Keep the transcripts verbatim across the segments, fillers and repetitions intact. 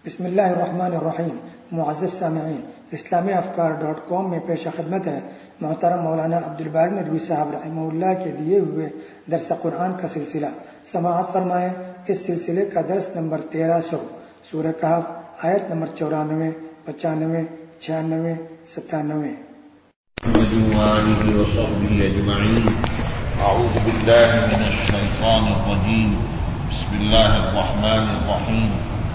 بسم اللہ الرحمن الرحیم۔ معزز سامعین، اسلامی افکار ڈاٹ کام میں پیش خدمت ہے محترم مولانا عبدالباری ندوی صاحب رحمہ اللہ کے دیے ہوئے درس قرآن کا سلسلہ۔ سماعت فرمائیں۔ اس سلسلے کا درس نمبر تیرہ سو، سورہ کہف، آیت نمبر چورانوے، پچانوے، چھیانوے، ستانوے۔ اعوذ باللہ من الشیطان الرجیم، بسم اللہ الرحمن الرحیم۔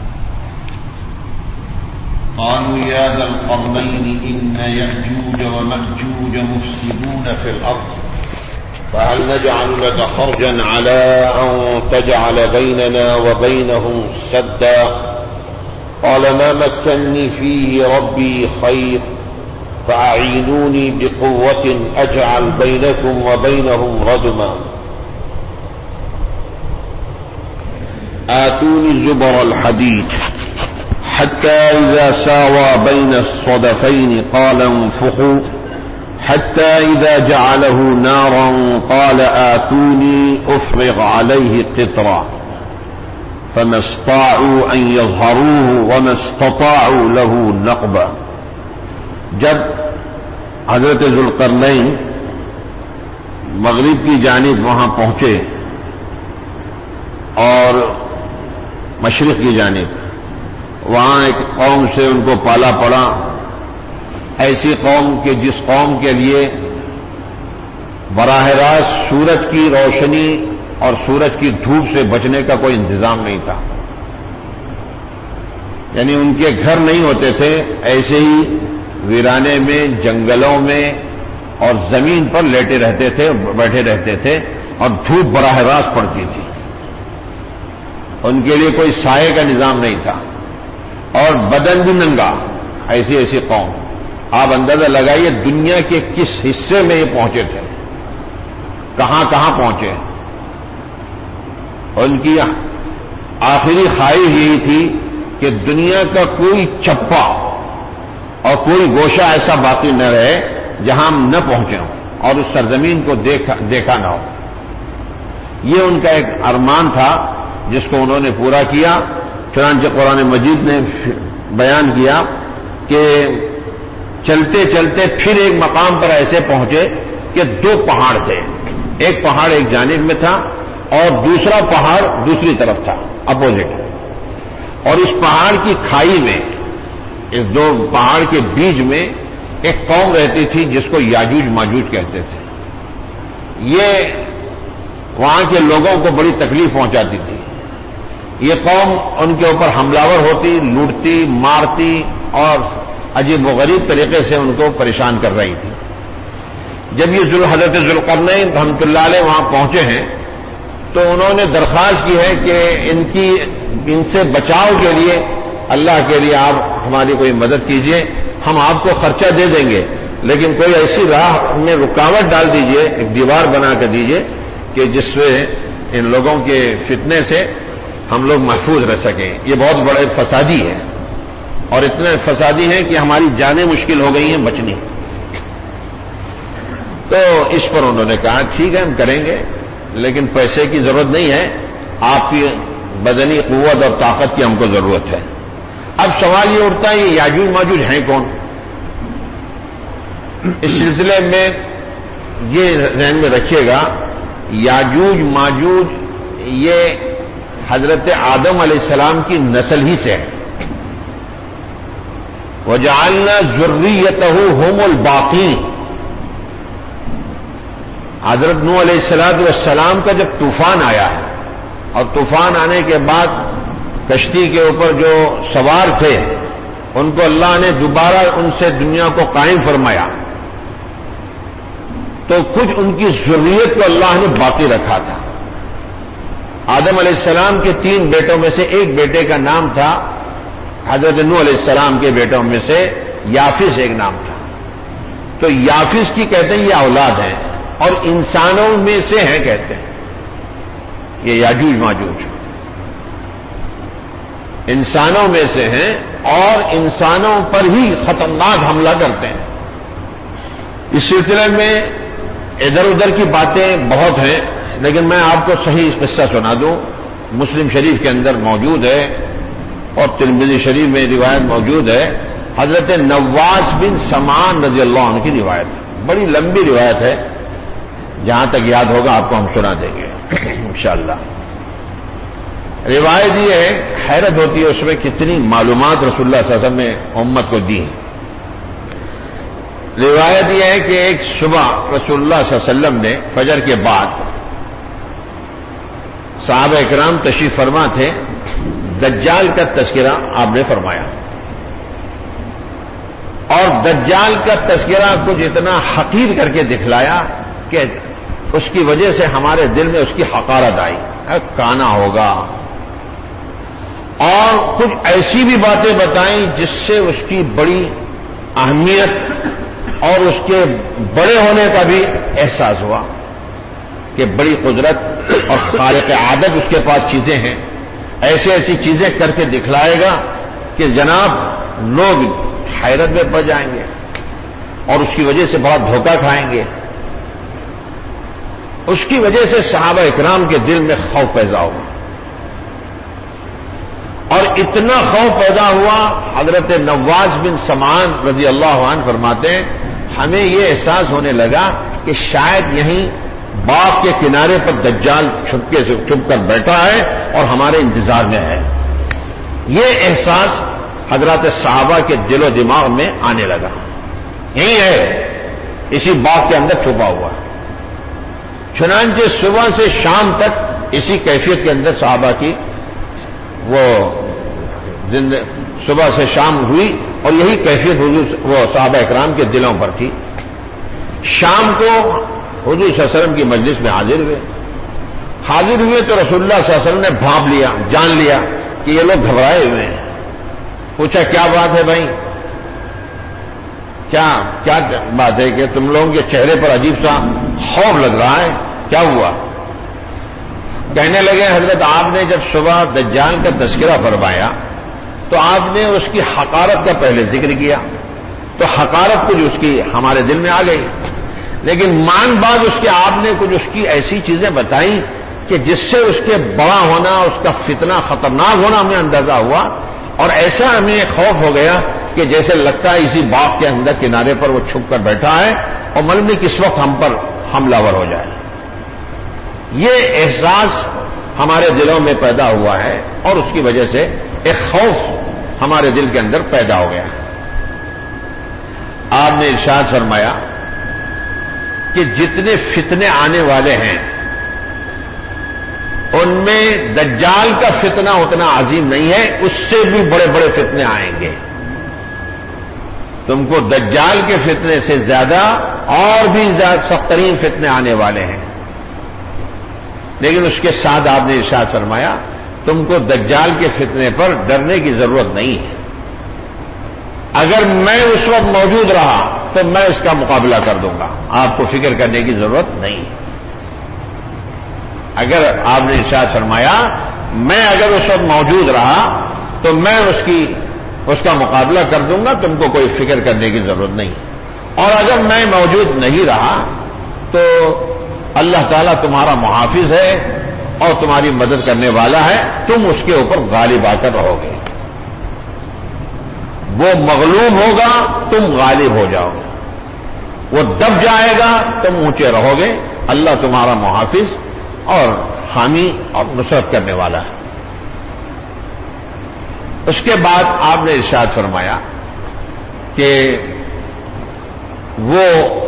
قالوا يا ذا القرنين إن يأجوج ومأجوج مفسدون في الأرض فهل نجعل لك خرجا على أن تجعل بيننا وبينهم سدا قال ما مكنني فيه ربي خير فأعينوني بقوة أجعل بينكم وبينهم ردما آتوني زبر الحديد حتى إذا ساوى بين الصدفين قال انفخوا حتى إذا جعله نارا قال آتوني أفرغ عليه قطرا فما استطاعوا أن يظهروه وما استطاعوا له نقبا۔ جب حضرت ذوالقرنین مغرب کی جانب وہاں پہنچے اور مشرق کی جانب، وہاں ایک قوم سے ان کو پالا پڑا، ایسی قوم کہ جس قوم کے لیے براہ راست سورج کی روشنی اور سورج کی دھوپ سے بچنے کا کوئی انتظام نہیں تھا، یعنی ان کے گھر نہیں ہوتے تھے، ایسے ہی ویرانے میں، جنگلوں میں اور زمین پر لیٹے رہتے تھے، بیٹھے رہتے تھے، اور دھوپ براہ راست پڑتی تھی، ان کے لیے کوئی سائے کا نظام نہیں تھا، اور بدن بھی ننگا، ایسی ایسی قوم۔ آپ اندازہ لگائیے دنیا کے کس حصے میں یہ پہنچے تھے، کہاں کہاں پہنچے۔ ان کی آخری خواہش یہی تھی کہ دنیا کا کوئی چپا اور کوئی گوشہ ایسا باقی نہ رہے جہاں ہم نہ پہنچے ہوں اور اس سرزمین کو دیکھا, دیکھا نہ ہو۔ یہ ان کا ایک ارمان تھا جس کو انہوں نے پورا کیا۔ چنانچہ قرآن مجید نے بیان کیا کہ چلتے چلتے پھر ایک مقام پر ایسے پہنچے کہ دو پہاڑ تھے، ایک پہاڑ ایک جانب میں تھا اور دوسرا پہاڑ دوسری طرف تھا، اپوزٹ۔ اور اس پہاڑ کی کھائی میں، اس دو پہاڑ کے بیچ میں ایک قوم رہتی تھی جس کو یاجوج ماجوج کہتے تھے۔ یہ وہاں کے لوگوں کو بڑی تکلیف پہنچاتی تھی۔ یہ قوم ان کے اوپر حملہ ہوتی، لوٹتی، مارتی اور عجیب و غریب طریقے سے ان کو پریشان کر رہی تھی۔ جب یہ حضرت ذوالقرنین رحمۃ اللہ علیہ وہاں پہنچے ہیں تو انہوں نے درخواست کی ہے کہ ان کی ان سے بچاؤ کے لیے اللہ کے لیے آپ ہماری کوئی مدد کیجئے، ہم آپ کو خرچہ دے دیں گے، لیکن کوئی ایسی راہ میں رکاوٹ ڈال دیجئے، ایک دیوار بنا کر دیجئے کہ جس سے ان لوگوں کے فتنے سے ہم لوگ محفوظ رہ سکیں۔ یہ بہت بڑے فسادی ہے اور اتنے فسادی ہیں کہ ہماری جانیں مشکل ہو گئی ہیں بچنی۔ تو اس پر انہوں نے کہا ٹھیک ہے ہم کریں گے، لیکن پیسے کی ضرورت نہیں ہے، آپ کی بدنی قوت اور طاقت کی ہم کو ضرورت ہے۔ اب سوال یہ اٹھتا ہے یہ یاجوج ماجوج ہیں کون؟ اس سلسلے میں یہ ذہن میں رکھیے گا، یاجوج ماجوج یہ حضرت آدم علیہ السلام کی نسل ہی سے ہے۔ وَجَعَلْنَا ذُرِّيَّتَهُ هُمُ الْبَاقِينَ۔ حضرت نوح علیہ السلام کا جب طوفان آیا ہے اور طوفان آنے کے بعد کشتی کے اوپر جو سوار تھے ان کو اللہ نے دوبارہ ان سے دنیا کو قائم فرمایا، تو کچھ ان کی ذریت کو اللہ نے باقی رکھا تھا۔ آدم علیہ السلام کے تین بیٹوں میں سے ایک بیٹے کا نام تھا، حضرت نوح علیہ السلام کے بیٹوں میں سے یافس ایک نام تھا۔ تو یافس کی کہتے ہیں یہ اولاد ہیں اور انسانوں میں سے ہیں کہتے ہیں یہ یاجوج ماجوج، انسانوں میں سے ہیں اور انسانوں پر ہی خطرناک حملہ کرتے ہیں۔ اس سلسلے میں ادھر ادھر کی باتیں بہت ہیں، لیکن میں آپ کو صحیح قصہ سنا دوں، مسلم شریف کے اندر موجود ہے اور ترمذی شریف میں روایت موجود ہے، حضرت نواس بن سمان رضی اللہ عنہ کی روایت ہے، بڑی لمبی روایت ہے، جہاں تک یاد ہوگا آپ کو ہم سنا دیں گے انشاءاللہ۔ روایت یہ ہے، حیرت ہوتی ہے اس میں کتنی معلومات رسول اللہ صلی اللہ علیہ وسلم نے امت کو دی ہیں۔ روایت یہ ہے کہ ایک صبح رسول اللہ صلی اللہ علیہ وسلم نے فجر کے بعد، صحابہ اکرام تشریف فرما تھے، دجال کا تذکرہ آپ نے فرمایا، اور دجال کا تذکرہ کچھ اتنا حقیر کر کے دکھلایا کہ اس کی وجہ سے ہمارے دل میں اس کی حقارت آئی، کانا ہوگا، اور کچھ ایسی بھی باتیں بتائیں جس سے اس کی بڑی اہمیت اور اس کے بڑے ہونے کا بھی احساس ہوا کہ بڑی قدرت اور خارق عادت اس کے پاس چیزیں ہیں، ایسی ایسی چیزیں کر کے دکھلائے گا کہ جناب لوگ حیرت میں پڑ جائیں گے اور اس کی وجہ سے بڑا دھوکہ کھائیں گے۔ اس کی وجہ سے صحابہ اکرام کے دل میں خوف پیدا ہوا، اور اتنا خوف پیدا ہوا، حضرت نواس بن سمان رضی اللہ عنہ فرماتے ہیں ہمیں یہ احساس ہونے لگا کہ شاید یہیں باغ کے کنارے پر دجال چھپکے سے چھپ کر بیٹھا ہے اور ہمارے انتظار میں ہے۔ یہ احساس حضرات صحابہ کے دل و دماغ میں آنے لگا، یہی ہے، اسی باغ کے اندر چھپا ہوا۔ چنانچہ صبح سے شام تک اسی کیفیت کے اندر صحابہ کی وہ صبح سے شام ہوئی، اور یہی کیفیت حضور وہ صحابہ اکرام کے دلوں پر تھی۔ شام کو حضور صلی اللہ علیہ وسلم کی مجلس میں حاضر ہوئے حاضر ہوئے تو رسول اللہ صلی اللہ علیہ وسلم نے بھانپ لیا، جان لیا کہ یہ لوگ گھبرائے ہوئے ہیں۔ پوچھا کیا بات ہے بھائی، کیا کیا بات ہے کہ تم لوگوں کے چہرے پر عجیب سا خوف لگ رہا ہے، کیا ہوا؟ کہنے لگے حضرت آپ نے جب صبح دجال کا تذکرہ فرمایا تو آپ نے اس کی حقارت کا پہلے ذکر کیا، تو حقارت کچھ اس کی ہمارے دل میں آ گئی، لیکن مان بعد اس کے آپ نے کچھ اس کی ایسی چیزیں بتائیں کہ جس سے اس کے بڑا ہونا، اس کا فتنہ خطرناک ہونا ہمیں اندازہ ہوا، اور ایسا ہمیں خوف ہو گیا کہ جیسے لگتا ہے اسی باغ کے اندر کنارے پر وہ چھپ کر بیٹھا ہے اور معلوم نہیں کس وقت ہم پر حملہ ور ہو جائے۔ یہ احساس ہمارے دلوں میں پیدا ہوا ہے، اور اس کی وجہ سے ایک خوف ہمارے دل کے اندر پیدا ہو گیا۔ آپ نے ارشاد فرمایا کہ جتنے فتنے آنے والے ہیں ان میں دجال کا فتنہ اتنا عظیم نہیں ہے، اس سے بھی بڑے بڑے فتنے آئیں گے۔ تم کو دجال کے فتنے سے زیادہ اور بھی زیادہ سخت ترین فتنے آنے والے ہیں، لیکن اس کے ساتھ آپ نے ارشاد فرمایا تم کو دجال کے فتنے پر ڈرنے کی ضرورت نہیں ہے، اگر میں اس وقت موجود رہا تو میں اس کا مقابلہ کر دوں گا، آپ کو فکر کرنے کی ضرورت نہیں ہے۔ اگر آپ نے ارشاد فرمایا میں اگر اس وقت موجود رہا تو میں اس کی اس کا مقابلہ کر دوں گا، تم کو کوئی فکر کرنے کی ضرورت نہیں، اور اگر میں موجود نہیں رہا تو اللہ تعالیٰ تمہارا محافظ ہے اور تمہاری مدد کرنے والا ہے، تم اس کے اوپر غالب آ کر رہو گے، وہ مغلوب ہوگا تم غالب ہو جاؤ گے، وہ دب جائے گا تم اونچے رہو گے، اللہ تمہارا محافظ اور حامی اور نصرت کرنے والا ہے۔ اس کے بعد آپ نے ارشاد فرمایا کہ وہ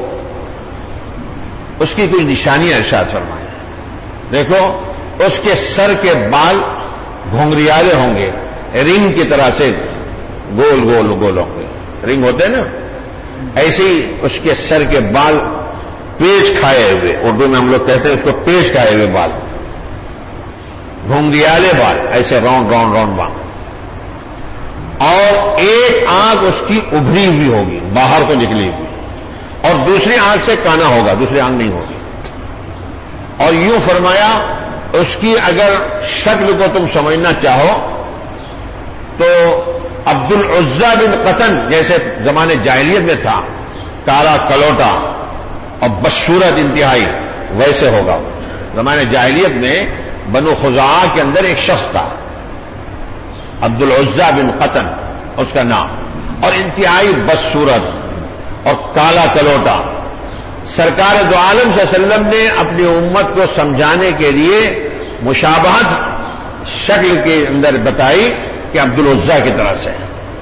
اس کی کوئی نشانیاں ارشاد فرمایا، دیکھو اس کے سر کے بال گھونگریالے ہوں گے، رنگ کی طرح سے گول گول گول ہوں گے، رنگ ہوتے ہیں نا، ایسے ہی اس کے سر کے بال پیچ کھائے ہوئے، اردو میں ہم لوگ کہتے ہیں اس کو پیچ کھائے ہوئے بال، گھونگریالے بال، ایسے راؤنڈ راؤنڈ راؤنڈ بال، اور ایک آنکھ اس کی ابھری ہوئی ہوگی، باہر کو نکلی ہوئی، اور دوسری آنکھ سے کانا ہوگا، دوسری آنکھ نہیں ہوگی، اور یوں فرمایا اس کی اگر شکل کو تم سمجھنا چاہو تو عبد العزا بن قطن جیسے زمانے جاہلیت میں تھا، کالا کلوٹا اور بدصورت انتہائی، ویسے ہوگا۔ زمانے جاہلیت میں بنو خزاعہ کے اندر ایک شخص تھا، عبد العزا بن قطن اس کا نام، اور انتہائی بدصورت اور کالا کلوٹا. سرکار دو عالم صلی اللہ علیہ وسلم نے اپنی امت کو سمجھانے کے لیے مشابہت شکل کے اندر بتائی کہ عبد العزا کی طرح سے،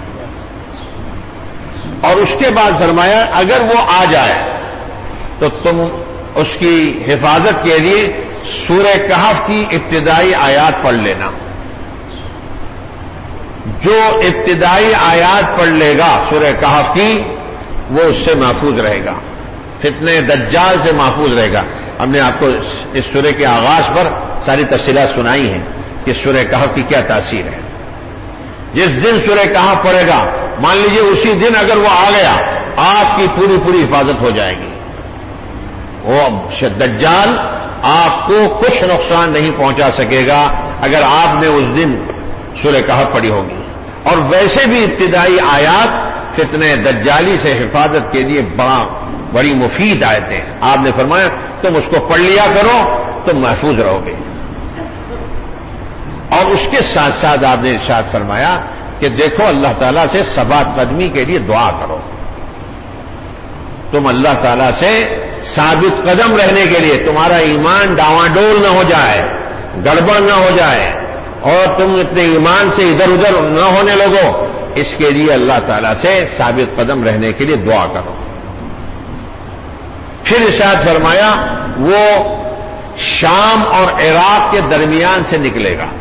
اور اس کے بعد فرمایا اگر وہ آ جائے تو تم اس کی حفاظت کے لیے سورہ کہف کی ابتدائی آیات پڑھ لینا. جو ابتدائی آیات پڑھ لے گا سورہ کہف کی وہ اس سے محفوظ رہے گا، فتنہ دجال سے محفوظ رہے گا. ہم نے آپ کو اس سورہ کے آغاز پر ساری تفصیلات سنائی ہیں کہ سورہ کہف کی کیا تاثیر ہے. جس دن سورہ کہف پڑھے گا، مان لیجئے اسی دن اگر وہ آ گیا، آپ کی پوری پوری حفاظت ہو جائے گی. وہ دجال آپ کو کچھ نقصان نہیں پہنچا سکے گا اگر آپ نے اس دن سورہ کہف پڑھی ہوگی. اور ویسے بھی ابتدائی آیات فتنہ دجالی سے حفاظت کے لیے بڑا بڑی مفید آیتیں ہیں. آپ نے فرمایا تم اس کو پڑھ لیا کرو تم محفوظ رہو گے. اور اس کے ساتھ ساتھ آپ نے ارشاد فرمایا کہ دیکھو اللہ تعالیٰ سے ثبات قدمی کے لیے دعا کرو. تم اللہ تعالیٰ سے ثابت قدم رہنے کے لیے، تمہارا ایمان ڈاواڈول نہ ہو جائے، گڑبڑ نہ ہو جائے، اور تم اتنے ایمان سے ادھر ادھر نہ ہونے لگو، اس کے لیے اللہ تعالیٰ سے ثابت قدم رہنے کے لیے دعا کرو. پھر ارشاد فرمایا وہ شام اور عراق کے درمیان سے نکلے گا.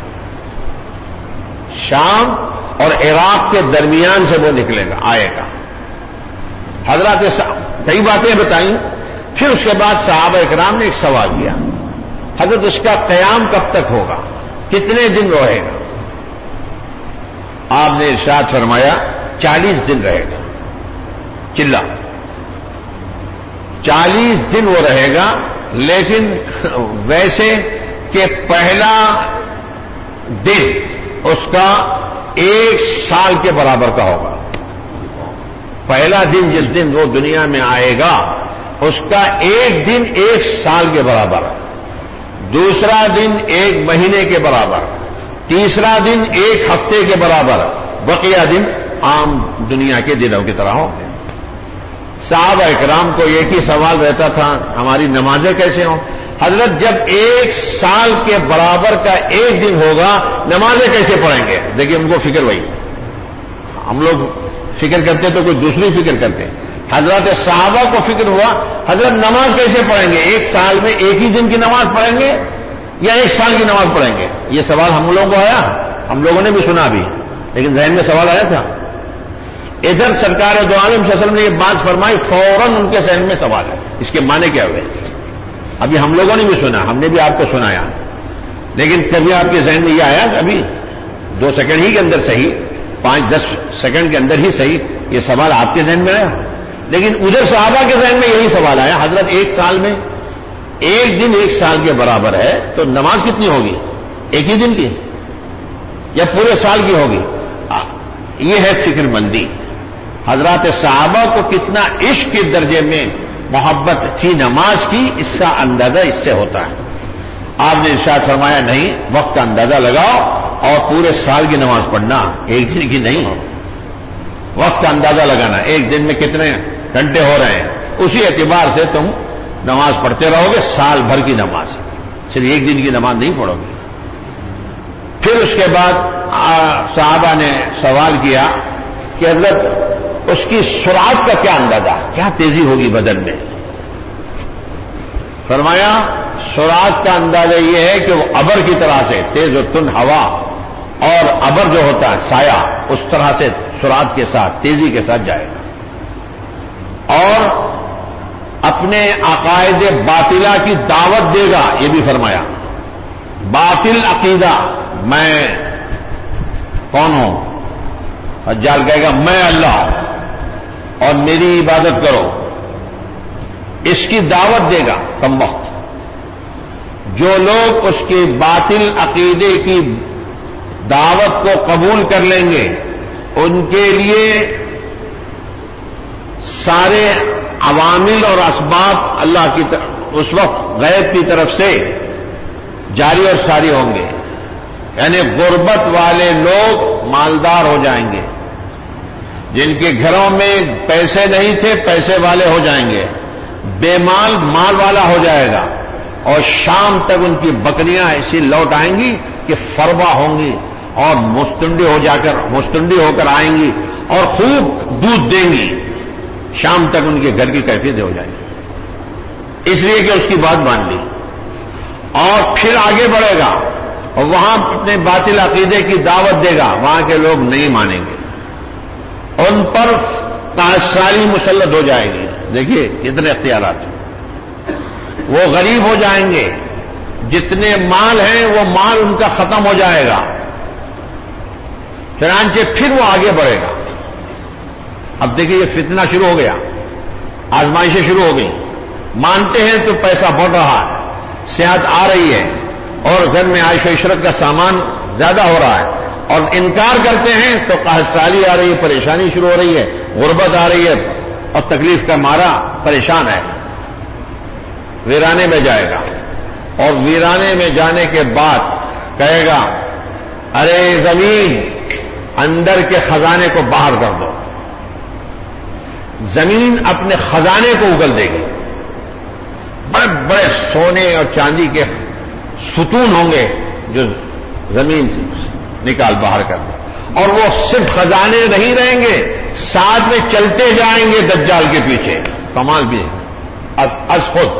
شام اور عراق کے درمیان سے وہ نکلے گا، آئے گا. حضرات کئی باتیں بتائیں. پھر اس کے بعد صحابہ اکرام نے ایک سوال کیا، حضرت اس کا قیام کب تک ہوگا، کتنے دن رہے گا؟ آپ نے ارشاد فرمایا چالیس دن رہے گا. چلا چالیس دن وہ رہے گا، لیکن ویسے کہ پہلا دن اس کا ایک سال کے برابر کا ہوگا. پہلا دن جس دن وہ دنیا میں آئے گا اس کا ایک دن ایک سال کے برابر، دوسرا دن ایک مہینے کے برابر، تیسرا دن ایک ہفتے کے برابر، بقیہ دن عام دنیا کے دنوں کی طرح ہوں. صحابہ اکرام کو ایک ہی سوال رہتا تھا ہماری نمازیں کیسے ہوں؟ حضرت جب ایک سال کے برابر کا ایک دن ہوگا نمازیں کیسے پڑھیں گے؟ دیکھیے ان کو فکر وہی، ہم لوگ فکر کرتے تو کوئی دوسری فکر کرتے. حضرت صحابہ کو فکر ہوا حضرت نماز کیسے پڑھیں گے؟ ایک سال میں ایک ہی دن کی نماز پڑھیں گے یا ایک سال کی نماز پڑھیں گے؟ یہ سوال ہم لوگوں کو آیا، ہم لوگوں نے بھی سنا بھی، لیکن ذہن میں سوال آیا تھا. ادھر سرکار دو عالم صلی اللہ علیہ وسلم نے یہ بات فرمائی، فوراً ان کے ذہن میں سوال ہے اس کے معنی کیا ہوئے. ابھی ہم لوگوں نے بھی سنا، ہم نے بھی آپ کو سنایا، لیکن کبھی آپ کے ذہن میں یہ آیا ابھی دو سیکنڈ ہی کے اندر صحیح، پانچ دس سیکنڈ کے اندر ہی صحیح یہ سوال آپ کے ذہن میں آیا؟ لیکن ادھر صحابہ کے ذہن میں یہی سوال آیا، حضرت ایک سال میں ایک دن ایک سال کے برابر ہے تو نماز کتنی ہوگی؟ ایک ہی دن کی یا پورے سال کی ہوگی؟ یہ ہے فکر مندی. حضرات صحابہ کو کتنا عشق کے درجے میں محبت تھی نماز کی، اس کا اندازہ اس سے ہوتا ہے. آپ نے ارشاد فرمایا نہیں، وقت کا اندازہ لگاؤ اور پورے سال کی نماز پڑھنا، ایک دن کی نہیں. وقت کا اندازہ لگانا، ایک دن میں کتنے گھنٹے ہو رہے ہیں، اسی اعتبار سے تم نماز پڑھتے رہو گے. سال بھر کی نماز، صرف ایک دن کی نماز نہیں پڑھو گے. پھر اس کے بعد صحابہ نے سوال کیا کہ حضرت اس کی سرعت کا کیا اندازہ، کیا تیزی ہوگی بدن میں؟ فرمایا سرعت کا اندازہ یہ ہے کہ وہ ابر کی طرح سے تیز و تند ہوا اور ابر جو ہوتا ہے سایہ، اس طرح سے سرعت کے ساتھ تیزی کے ساتھ جائے گا. اور اپنے عقائد باطلہ کی دعوت دے گا، یہ بھی فرمایا. باطل عقیدہ، میں کون ہوں؟ حجال کہے گا میں اللہ اور میری عبادت کرو، اس کی دعوت دے گا. کم وقت جو لوگ اس کی باطل عقیدے کی دعوت کو قبول کر لیں گے ان کے لیے سارے عوامل اور اسباب اللہ کی طرف اس وقت غیب کی طرف سے جاری اور ساری ہوں گے. یعنی غربت والے لوگ مالدار ہو جائیں گے، جن کے گھروں میں پیسے نہیں تھے پیسے والے ہو جائیں گے، بے مال مال والا ہو جائے گا، اور شام تک ان کی بکریاں ایسی لوٹ آئیں گی کہ فربا ہوں گی اور مستنڈی ہو جا کر مستنڈی ہو کر آئیں گی اور خوب دودھ دیں گی، شام تک ان کے گھر کی کیفیت ہو جائے گی، اس لیے کہ اس کی بات مان لی، اور پھر آگے بڑھے گا اور وہاں اپنے باطل عقیدے کی دعوت دے گا، وہاں کے لوگ نہیں مانیں گے، ان پر پاساری مسلط ہو جائے گی۔ دیکھیے کتنے اختیارات ہیں، وہ غریب ہو جائیں گے، جتنے مال ہیں وہ مال ان کا ختم ہو جائے گا، چنانچہ پھر وہ آگے بڑھے گا۔ اب دیکھیے یہ فتنہ شروع ہو گیا، آزمائشیں شروع ہو گئی، مانتے ہیں تو پیسہ بڑھ رہا ہے، صحت آ رہی ہے، اور گھر میں عائش و عشرت کا سامان زیادہ ہو رہا ہے، اور انکار کرتے ہیں تو قحط سالی آ رہی ہے، پریشانی شروع ہو رہی ہے، غربت آ رہی ہے، اور تکلیف کا مارا پریشان ہے، ویرانے میں جائے گا، اور ویرانے میں جانے کے بعد کہے گا ارے زمین اندر کے خزانے کو باہر کر دو، زمین اپنے خزانے کو اگل دے گی، بڑے بڑے سونے اور چاندی کے ستون ہوں گے جو زمین سے نکال باہر کر دیں، اور وہ صرف خزانے نہیں رہیں گے، ساتھ میں چلتے جائیں گے دجال کے پیچھے، کمال بھی از خود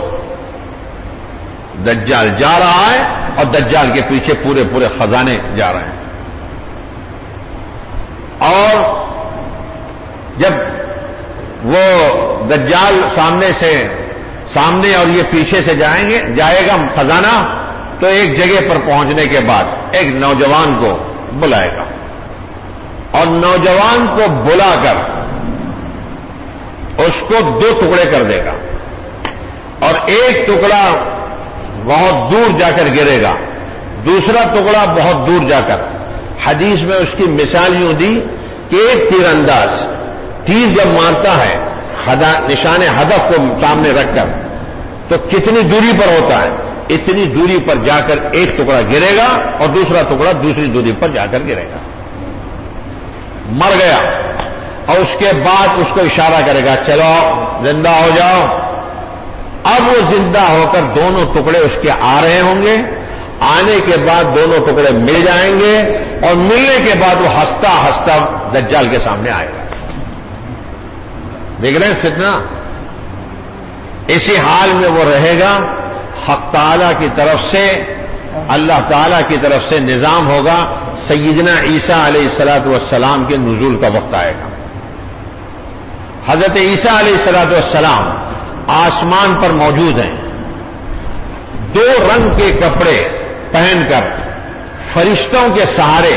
دجال جا رہا ہے اور دجال کے پیچھے پورے پورے خزانے جا رہے ہیں، اور جب وہ دجال سامنے سے سامنے اور یہ پیچھے سے جائیں گے جائے گا خزانہ، تو ایک جگہ پر پہنچنے کے بعد ایک نوجوان کو بلائے گا، اور نوجوان کو بلا کر اس کو دو ٹکڑے کر دے گا، اور ایک ٹکڑا بہت دور جا کر گرے گا، دوسرا ٹکڑا بہت دور جا کر، حدیث میں اس کی مثال یوں دی کہ ایک تیر انداز تیر جب مارتا ہے نشان ہدف کو سامنے رکھ کر تو کتنی دوری پر ہوتا ہے، اتنی دوری پر جا کر ایک ٹکڑا گرے گا اور دوسرا ٹکڑا دوسری دوری پر جا کر گرے گا، مر گیا، اور اس کے بعد اس کو اشارہ کرے گا چلو زندہ ہو جاؤ، اب وہ زندہ ہو کر دونوں ٹکڑے اس کے آ رہے ہوں گے، آنے کے بعد دونوں ٹکڑے مل جائیں گے، اور ملنے کے بعد وہ ہنستا ہنستا دجال کے سامنے آئے گا۔ دیکھ رہے ہیں فتنہ، اسی حال میں وہ رہے گا، حق تعالیٰ کی طرف سے اللہ تعالیٰ کی طرف سے نظام ہوگا، سیدنا عیسیٰ علیہ الصلوۃ والسلام کے نزول کا وقت آئے گا۔ حضرت عیسیٰ علیہ الصلوۃ والسلام آسمان پر موجود ہیں، دو رنگ کے کپڑے پہن کر فرشتوں کے سہارے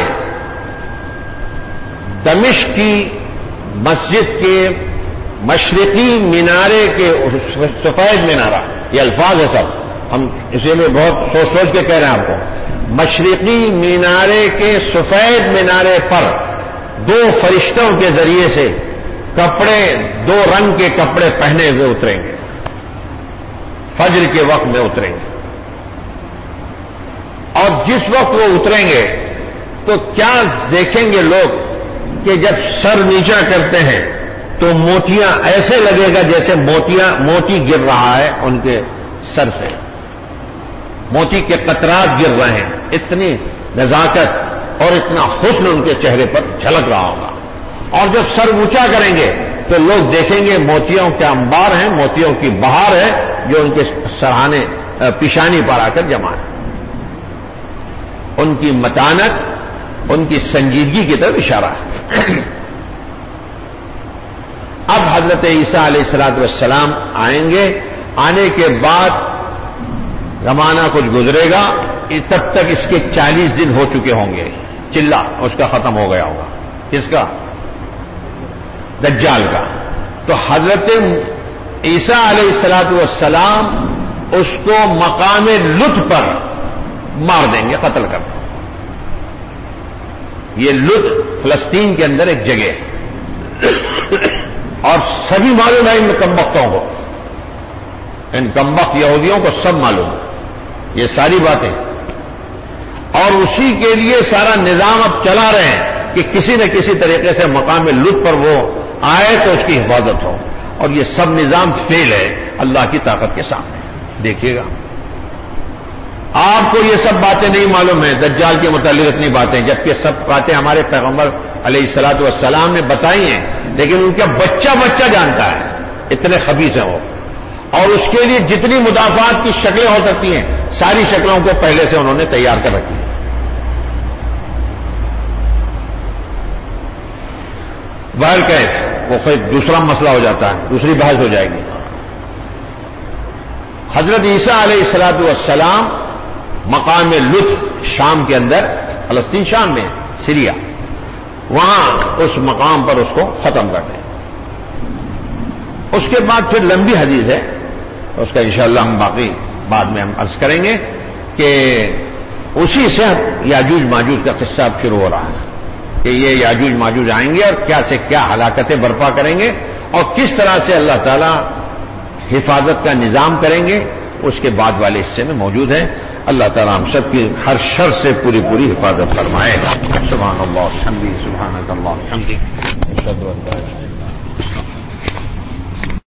دمشق کی مسجد کے مشرقی مینارے کے سفید مینارہ، یہ الفاظ ہے سب، ہم اسی میں بہت سوچ سوچ کے کہہ رہے ہیں آپ کو، مشرقی مینارے کے سفید مینارے پر دو فرشتوں کے ذریعے سے کپڑے، دو رنگ کے کپڑے پہنے ہوئے اتریں گے، فجر کے وقت میں اتریں گے، اور جس وقت وہ اتریں گے تو کیا دیکھیں گے لوگ کہ جب سر نیچا کرتے ہیں تو موتیاں ایسے لگے گا جیسے موتیاں موتی گر رہا ہے ان کے سر سے، موتی کے قطرات گر رہے ہیں، اتنی نزاکت اور اتنا حسن ان کے چہرے پر جھلک رہا ہوگا، اور جب سر اونچا کریں گے تو لوگ دیکھیں گے موتیوں کے انبار ہیں، موتیوں کی بہار ہے جو ان کے سرہانے پیشانی پر آ کر جمع ہے، ان کی متانت، ان کی سنجیدگی کی طرف اشارہ ہے۔ اب حضرت عیسیٰ علیہ الصلوۃ والسلام آئیں گے، آنے کے بعد زمانہ کچھ گزرے گا، تب تک اس کے چالیس دن ہو چکے ہوں گے، چلہ اس کا ختم ہو گیا ہوگا، کس کا؟ دجال کا۔ تو حضرت عیسیٰ علیہ الصلوۃ والسلام اس کو مقام لط پر مار دیں گے، قتل کر دیں۔ یہ لط فلسطین کے اندر ایک جگہ ہے، اور سبھی معلوم ہے ان کمبختوں کو، ان کمبخت یہودیوں کو سب معلوم ہے یہ ساری باتیں، اور اسی کے لیے سارا نظام اب چلا رہے ہیں کہ کسی نہ کسی طریقے سے مقام لطف پر وہ آئے تو اس کی حفاظت ہو. اور یہ سب نظام فیل ہے اللہ کی طاقت کے سامنے. دیکھیے گا آپ کو یہ سب باتیں نہیں معلوم ہیں دجال کے متعلق اتنی باتیں، جبکہ سب باتیں ہمارے پیغمبر علیہ الصلوۃ والسلام نے بتائی ہیں، لیکن ان کا بچہ بچہ جانتا ہے، اتنے خبیث ہیں وہ. اور اس کے لیے جتنی مدافعات کی شکلیں ہو سکتی ہیں ساری شکلوں کو پہلے سے انہوں نے تیار کر رکھی ہے. بہر کیف وہ کوئی دوسرا مسئلہ ہو جاتا ہے، دوسری بحث ہو جائے گی. حضرت عیسیٰ علیہ الصلوۃ والسلام مقام لطف شام کے اندر، فلسطین شام میں، سیریا، وہاں اس مقام پر اس کو ختم کر دیں. اس کے بعد پھر لمبی حدیث ہے، اس کا انشاءاللہ ہم باقی بعد میں ہم عرض کریں گے کہ اسی سے یاجوج ماجوج کا قصہ اب شروع ہو رہا ہے کہ یہ یاجوج ماجوج آئیں گے اور کیا سے کیا ہلاکتیں برپا کریں گے اور کس طرح سے اللہ تعالیٰ حفاظت کا نظام کریں گے، اس کے بعد والے حصے میں موجود ہے. اللہ تعالیٰ ہم سب کی ہر شر سے پوری پوری حفاظت فرمائے. سبحان اللہ، سبحانک اللہ،